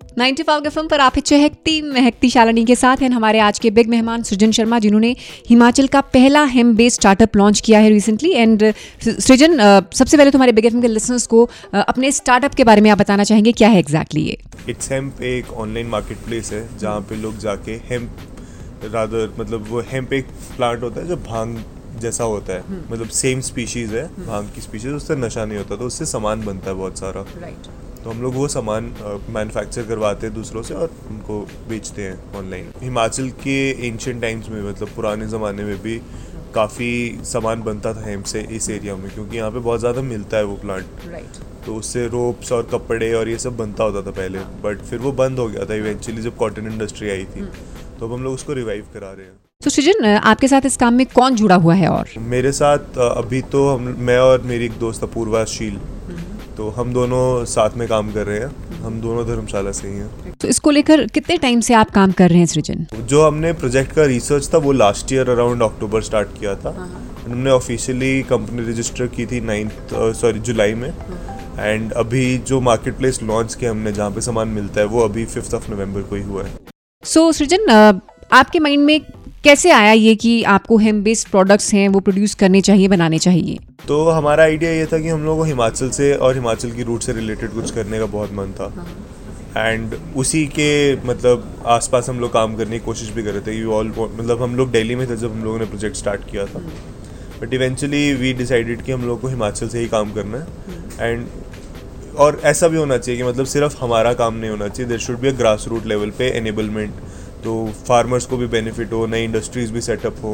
95 FM पर आप चहकती महकती शालिनी के साथ हैं हमारे आज के बिग मेहमान सृजन शर्मा, जिन्होंने हिमाचल का पहला हेम्प बेस्ड स्टार्टअप लॉन्च किया है रिसेंटली। एंड सृजन, सबसे पहले तुम्हारे बिग एफएम के लिसनर्स को अपने स्टार्टअप के बारे में आप बताना चाहेंगे, क्या है एग्जैक्टली ये? इट्स हेम्प एक ऑनलाइन मार्केट प्लेस है जहाँ पे लोग जाके हेम्प मतलब वो हेम्प एक प्लांट होता है जो भांग जैसा होता है, मतलब सेम स्पीशीज है, भांग की स्पीशीज, उससे नशा नहीं होता, तो उससे सामान बनता है बहुत सारा। तो हम लोग वो सामान मैन्युफैक्चर करवाते हैं दूसरों से और उनको बेचते हैं ऑनलाइन। हिमाचल के एंशिएंट टाइम्स में, मतलब पुराने ज़माने में भी काफ़ी सामान बनता था हेम्प से इस एरिया में, क्योंकि यहाँ पे बहुत ज़्यादा मिलता है वो प्लांट। तो उससे रोप्स और कपड़े और ये सब बनता होता था पहले, बट फिर वो बंद हो गया था इवेंचुअली जब कॉटन इंडस्ट्री आई थी। तो अब हम लोग उसको रिवाइव करा रहे हैं। तो सृजन, आपके साथ इस काम में कौन जुड़ा हुआ है? और मेरे साथ अभी तो मैं और मेरी एक दोस्त अपूर्वा शील, तो हम दोनों साथ में काम कर रहे हैं। हम दोनों धर्मशाला से ही हैं। तो इसको लेकर कितने टाइम से आप काम कर रहे हैं सृजन? जो हमने प्रोजेक्ट का रिसर्च था वो last year around October start किया था। हमने ऑफिशियली कंपनी रजिस्टर की थी जुलाई में। एंड अभी जो मार्केट प्लेस लॉन्च किया हमने, जहाँ पे सामान मिलता है, वो अभी 5 नवंबर को ही हुआ है। सो सृजन, आपके माइंड में कैसे आया ये कि आपको हेम्प बेस्ड प्रोडक्ट्स हैं वो प्रोड्यूस करने चाहिए, बनाने चाहिए? तो हमारा आइडिया ये था कि हम लोगों को हिमाचल से और हिमाचल की रूट से रिलेटेड कुछ करने का बहुत मन था। एंड उसी के मतलब आसपास हम लोग काम करने की कोशिश भी कर रहे थे। मतलब हम लोग दिल्ली में थे जब हम लोगों ने प्रोजेक्ट स्टार्ट किया था, बट इवेंचुअली वी डिसाइडेड कि हम लोग को हिमाचल से ही काम करना है। एंड और ऐसा भी होना चाहिए कि मतलब सिर्फ हमारा काम नहीं होना चाहिए, there should be a grass root level पे एनेबलमेंट, तो फार्मर्स को भी बेनिफिट हो, नई इंडस्ट्रीज भी सेटअप हो।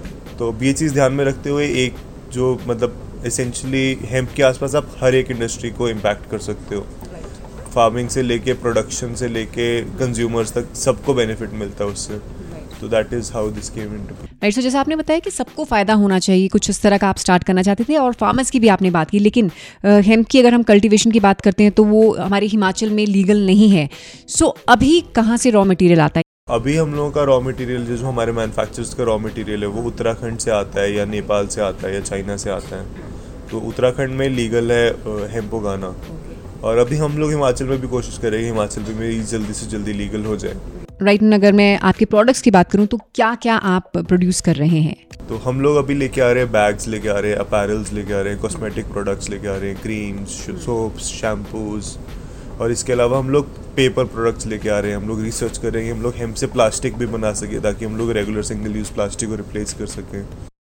तो ये चीज़ ध्यान में रखते हुए एक जो मतलब एसेंशियली हेम्प के आसपास आप हर एक इंडस्ट्री को इम्पैक्ट कर सकते हो। फार्मिंग से लेके प्रोडक्शन से लेके कंज्यूमर्स तक सबको बेनिफिट मिलता है उससे। तो that is how this came into. Right. So जैसे आपने बताया कि सबको फ़ायदा होना चाहिए, कुछ इस तरह का आप स्टार्ट करना चाहते थे, और फार्मर्स की भी आपने बात की, लेकिन हेम्प की अगर हम कल्टीवेशन की बात करते हैं तो वो हमारे हिमाचल में लीगल नहीं है। सो अभी कहाँ से रॉ मटेरियल आता है? अभी हम लोगों का रॉ मटेरियल जो हमारे मैन्युफैक्चरर्स का रॉ मटेरियल है वो उत्तराखंड से आता है, या नेपाल से आता है, या चाइना से आता है। तो उत्तराखंड में लीगल है हेम्प उगाना, और अभी हम लोग हिमाचल में भी कोशिश करेंगे हिमाचल में भी जल्दी से जल्दी लीगल हो जाए। राइट। अगर मैं आपके प्रोडक्ट्स की बात करूं तो क्या क्या आप प्रोड्यूस कर रहे हैं? तो हम लोग अभी लेके आ रहे हैं बैग्स, लेके आ रहे हैं अपैरल्स, लेके आ रहे हैं कॉस्मेटिक प्रोडक्ट्स, लेके आ रहे हैं क्रीम्स, सोप्स, शैम्पूज, और इसके अलावा हम लोग पेपर प्रोडक्ट्स लेके आ रहे हैं। हम लोग रिसर्च कर रहे हैं हम लोग हेम्प से प्लास्टिक भी बना सके, ताकि हम लोग रेगुलर सिंगल यूज़ प्लास्टिक को रिप्लेस कर सकें।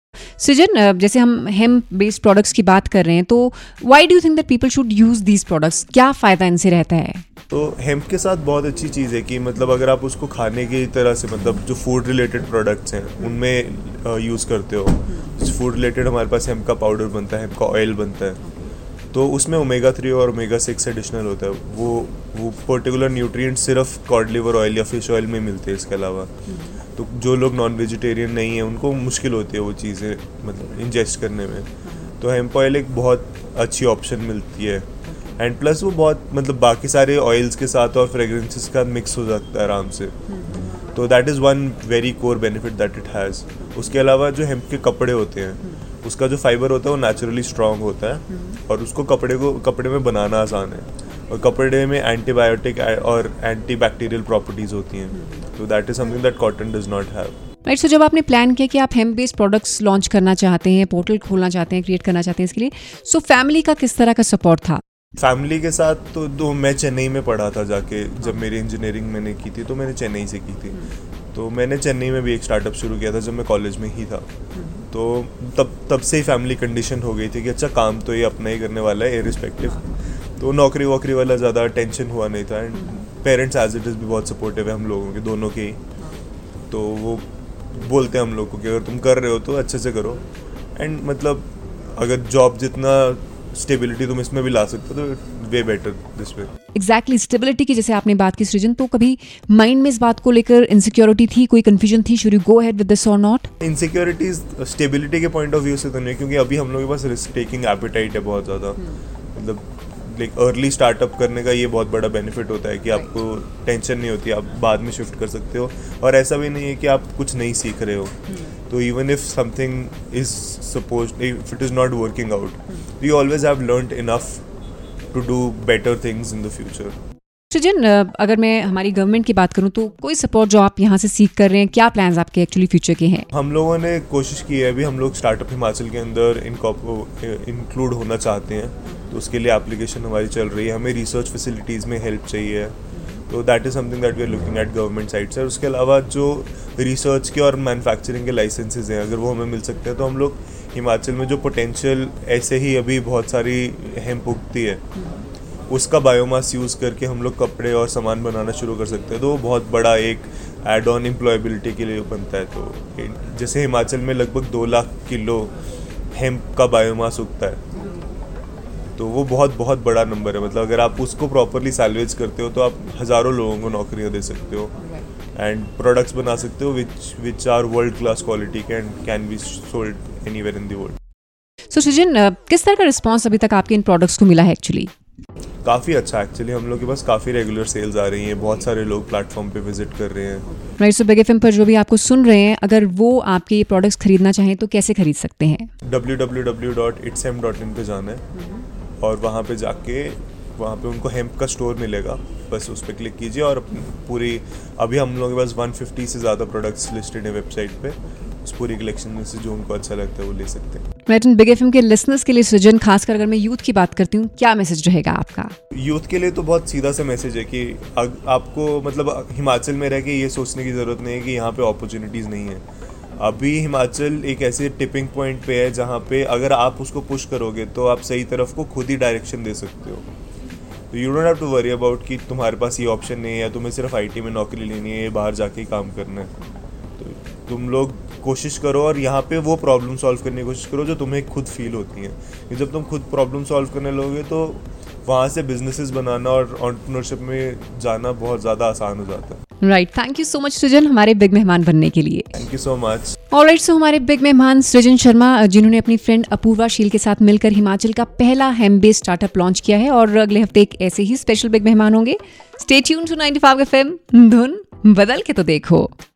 सृजन, जैसे हम हेम्प बेस्ड प्रोडक्ट्स की बात कर रहे हैं, तो why do you think that people should use these products? क्या फ़ायदा इनसे रहता है? तो हेम्प के साथ बहुत अच्छी चीज़ है कि मतलब अगर आप उसको खाने की तरह से, मतलब जो फूड रिलेटेड प्रोडक्ट्स हैं उनमें यूज़ करते हो, फूड रिलेटेड हमारे पास हेम्प का पाउडर बनता है, हेम्प का ऑयल बनता है, तो उसमें ओमेगा 3 और ओमेगा 6 एडिशनल होता है। वो पर्टिकुलर न्यूट्रिएंट सिर्फ कॉड लिवर ऑयल या फिश ऑयल में मिलते हैं। इसके अलावा तो जो लोग नॉन वेजिटेरियन नहीं है उनको मुश्किल होती है वो चीज़ें मतलब इंजेस्ट करने में। तो हेम्प ऑयल एक बहुत अच्छी ऑप्शन मिलती है। एंड प्लस वो बहुत मतलब बाकी सारे ऑयल्स के साथ और फ्रेगरेंसेस के साथ मिक्स हो जाता है आराम से। तो that is one very core benefit that it has. उसके अलावा जो हेम्प के कपड़े होते हैं उसका जो फाइबर होता है वो नेचुरली स्ट्रॉन्ग होता है, और उसको कपड़े में बनाना आसान है, और कपड़े में एंटीबायोटिक और एंटीबैक्टीरियल प्रॉपर्टीज़ होती हैं। तो that is something that cotton does not have. Right. So जब आपने प्लान किया कि आप हेम्प बेस्ड प्रोडक्ट्स लॉन्च करना चाहते हैं, पोर्टल खोलना चाहते हैं, क्रिएट करना चाहते हैं इसके लिए, सो फैमिली का किस तरह का सपोर्ट था? फैमिली के साथ तो मैं चेन्नई में पढ़ा था जाके, जब मेरी इंजीनियरिंग मैंने की थी तो मैंने चेन्नई से की थी। तो मैंने चेन्नई में भी एक स्टार्टअप शुरू किया था जब मैं कॉलेज में ही था। तो तब से ही फैमिली कंडीशन हो गई थी कि अच्छा काम तो ये अपना ही करने वाला है इरिस्पेक्टिव। तो नौकरी वोकरी वाला ज़्यादा टेंशन हुआ नहीं था। And parents as it is भी बहुत सपोर्टिव है हम लोगों के, दोनों के ही। तो वो बोलते हैं हम लोग को कि अगर तुम कर रहे हो तो अच्छे से करो। एंड मतलब अगर जॉब जितना स्टेबिलिटी तुम इसमें भी ला सकते हो तो way better this way. Exactly. Stability की जैसे आपने बात की सृजन, तो कभी माइंड में इस बात को लेकर इनसिक्योरिटी थी, कोई कंफ्यूजन थी, should you go ahead with this और नॉट? इनसिक्योरिटीज स्टेबिलिटी के पॉइंट ऑफ व्यू से तो नहीं, क्योंकि अभी हम लोग के पास रिस्क टेकिंग एपेटाइट है बहुत ज़्यादा। मतलब लाइक अर्ली स्टार्टअप करने का ये बहुत बड़ा बेनिफिट होता है कि आपको टेंशन नहीं होती, आप बाद में शिफ्ट कर सकते हो, और ऐसा भी नहीं है कि आप कुछ नहीं सीख रहे हो। तो even if something is suppose if it is not working out, you always have learned enough to do better things in the future. Srijan, अगर मैं हमारी गवर्नमेंट की बात करूं तो कोई सपोर्ट जो आप यहाँ से सीख कर रहे हैं, क्या प्लान्स आपके एक्चुअली फ्यूचर के हैं? हम लोगों ने कोशिश की है, अभी हम लोग स्टार्टअप हिमाचल के अंदर इंक्लूड होना चाहते हैं, तो उसके लिए एप्लीकेशन हमारी चल रही है। हमें रिसर्च फैसिलिटीज़ में हेल्प चाहिए, तो that is something that we are looking at government side से। उसके अलावा जो रिसर्च के और मैन्युफैक्चरिंग के लाइसेंसेज हैं, अगर वो हमें मिल सकते हैं तो हम लोग हिमाचल में जो पोटेंशियल ऐसे ही अभी बहुत सारी हेम्प उगती है, उसका बायोमास यूज़ करके हम लोग कपड़े और सामान बनाना शुरू कर सकते हैं, तो वो बहुत बड़ा एक एड ऑन एम्प्लॉयबिलिटी के लिए बनता है। तो जैसे हिमाचल में लगभग 2 लाख किलो हेम्प का बायोमास उगता है, तो वो बहुत बहुत बड़ा नंबर है। मतलब अगर आप उसको प्रॉपरली सैल्वेज करते हो तो आप हज़ारों लोगों को नौकरियां दे सकते हो एंड प्रोडक्ट्स बना सकते हो which are world class quality can be sold anywhere in the world. So Srijan, किस तरह का रिस्पॉन्स अभी तक आपके इन प्रोडक्ट्स को मिला है एक्चुअली? काफ़ी अच्छा एक्चुअली, हम लोग के पास काफ़ी रेगुलर सेल्स आ रही हैं, बहुत सारे लोग प्लेटफॉर्म पे विजिट कर रहे हैं। राइट, सो बिग एफएम पर जो भी आपको सुन रहे हैं, अगर वो आपके ये प्रोडक्ट्स खरीदना चाहें तो कैसे खरीद सकते हैं? www.itshem.in पे जाना है और वहाँ पे जाके वहाँ पे उनको हेम्प का स्टोर मिलेगा, बस उस पर क्लिक कीजिए और पूरी अभी हम लोगों के पास 150 से ज़्यादा प्रोडक्ट्स लिस्टेड है वेबसाइट पे। उस पूरी कलेक्शन में से जो उनको अच्छा लगता है वो ले सकते हैं। राइट, बिग एफएम के लिसनर्स के लिए सृजन, खासकर अगर मैं यूथ की बात करती हूँ, क्या मैसेज रहेगा आपका? यूथ के लिए तो बहुत सीधा सा मैसेज है कि आपको मतलब हिमाचल में रह के ये सोचने की ज़रूरत नहीं है कि यहाँ पे अपॉर्चुनिटीज़ नहीं है। अभी हिमाचल एक ऐसे टिपिंग पॉइंट पे है जहाँ पे अगर आप उसको पुश करोगे तो आप सही तरफ को खुद ही डायरेक्शन दे सकते हो। तो you don't have to worry about कि तुम्हारे पास ये ऑप्शन नहीं है या तुम्हें सिर्फ आईटी में नौकरी लेनी है, बाहर जाके ही काम करना है। तो तुम लोग कोशिश करो और यहाँ पे वो प्रॉब्लम सॉल्व करने की कोशिश करो जो तुम्हें खुद फील होती हैं। जब तुम खुद प्रॉब्लम सॉल्व करने लगोगे तो वहाँ से बिजनेसेस बनाना और एंटरप्रेन्योरशिप में जाना बहुत ज़्यादा आसान हो जाता है। Right, thank you so much Srijan हमारे बिग मेहमान बनने के लिए। Thank you so much. Alright, so हमारे बिग मेहमान सृजन शर्मा, जिन्होंने अपनी फ्रेंड अपूर्वा शील के साथ मिलकर हिमाचल का पहला हेम्प बेस्ड स्टार्टअप लॉन्च किया है और अगले हफ्ते एक ऐसे ही स्पेशल बिग मेहमान होंगे। स्टे ट्यून्ड टू 95 FM, धुन बदल के तो देखो।